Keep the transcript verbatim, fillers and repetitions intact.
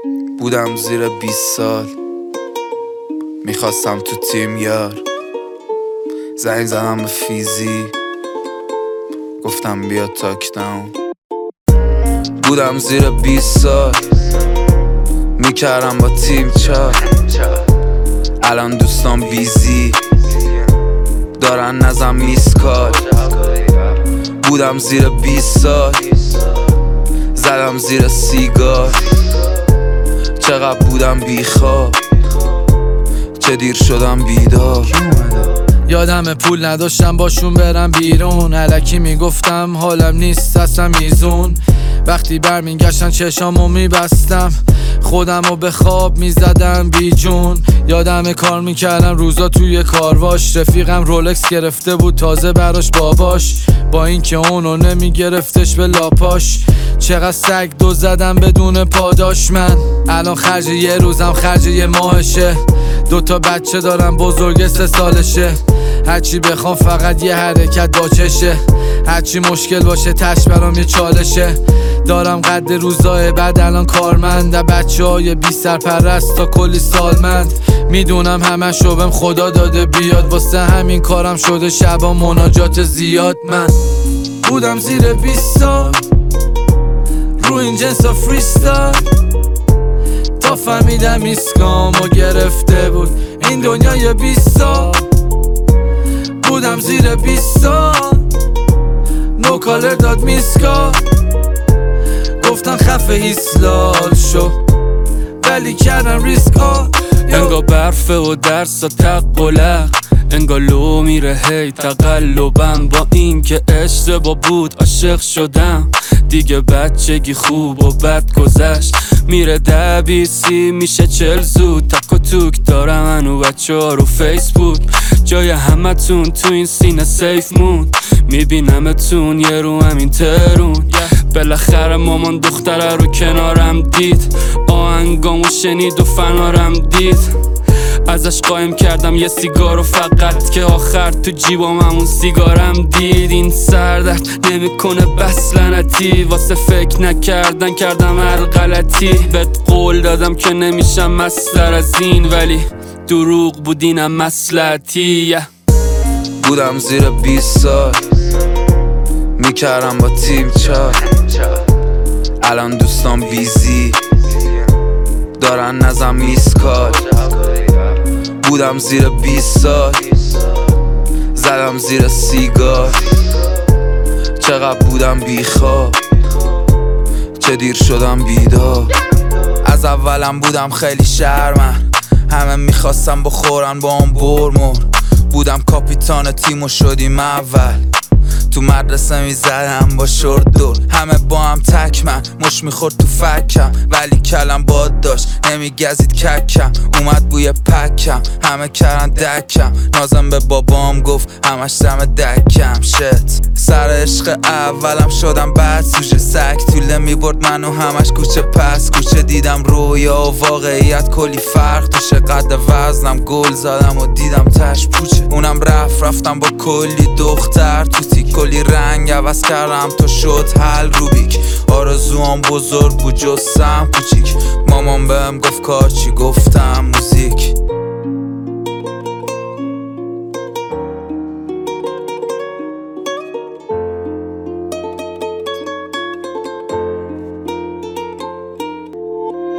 بودم زیر بیست سال، میخواستم تو تیم یار. زنگ زدم به فیزی، گفتم بیا تاک داون. بودم زیر بیست سال، میکردم با تیم چار. الان دوستان بیزی دارن نزم میسکال. بودم زیر بیست سال، زدم زیر سیگار. چقدر بودم بیخواب، چه دیر شدم بیدار. یادم پول نداشتم باشون برم بیرون، الکی میگفتم حالم نیست اصلا میزون. وقتی برمیگشتن چشامو میبستم، خودمو به خواب میزدم بی جون. یادم کار میکردم روزا توی کارواش، رفیقم رولکس گرفته بود تازه براش باباش، با اینکه اونو نمیگرفتش به لاپاش. چقدر سگ دو زدم بدون پاداش. من الان خرج یه روزم خرج یه ماهشه. دوتا بچه دارم، بزرگ سه سالشه. هرچی بخوام فقط یه حرکت با چشه، هرچی مشکل باشه تش برام یه چالشه. دارم قد روزای بعد الان کارمند، بچه های بی سرپرست تا کلی سالمند. میدونم همشو بهم خدا داده بیاد، واسه همین کارم شده شبا مناجات زیاد. من بودم زیر بیست سال، رو این جنسا فریستایل، تا فهمیدم ایسکامو گرفته بود این دنیای بیست سال. بودم زیر بیست سال، نو کالر داد میسکال. گفتن خفه ایسلال شو، ولی کردن ریسکا. انگا برفه و درس و تقلق، انگا لو میره هی تقلبم. با این که اشتباه بود عاشق شدم، دیگه بچگی خوب و بد گذشت. میره دبیسی میشه چل زود، تک و توک دارم منو بچه ها رو فیسبوک. جای همه تون تو این سینه سیف موند، میبینمتون یه رو همین ترون. بالاخره مامان دختره رو کنارم دید، آهنگامو شنید و فنارم دید. ازش قایم کردم یه سیگارو فقط، که آخر تو جیبام همون سیگارم دید. این سردرد نمیکنه بس لعنتی، واسه فکر نکردن کردم هر غلطی. بهت قول دادم که نمیشم مصدر از این، ولی دروغ بود اینم مصلحتی. بودم زیر بیست سال، میکردم با تیم چار. الان دوستان بیزی دارن نزم میسکال. بودم زیر بیست سال، زدم زیر سیگار. چقدر بودم بیخواب، چه دیر شدم بیدار. از اولم بودم خیلی شرمن، همه میخواستم بخورن با هم برمور. بودم کاپیتان تیم و شدیم اول، تو مدرسه میزدم با شورت دور. همه با هم تک من، مش میخورد تو فکم، ولی کلم باد داشت نمیگزید ککم. اومد بوی پکم، همه کردن دکم. نازم به بابام گفت همش دم دکم. شت سر عشق اولم شدم بعد سوشه، سگ طوله میبرد منو همش کوچه پس کوچه. دیدم رویا و واقعیت کلی فرق توشه، قد وزنم گل زدم و دیدم تش پوچه. اونم رفت رفتم با کلی دختر تو تیک، کلی رنگ عوض کردم تا شد حل روبیک. آرزوام بزرگ بود جستم کوچیک، مامان بهم گفت کار چی، گفتم موزیک.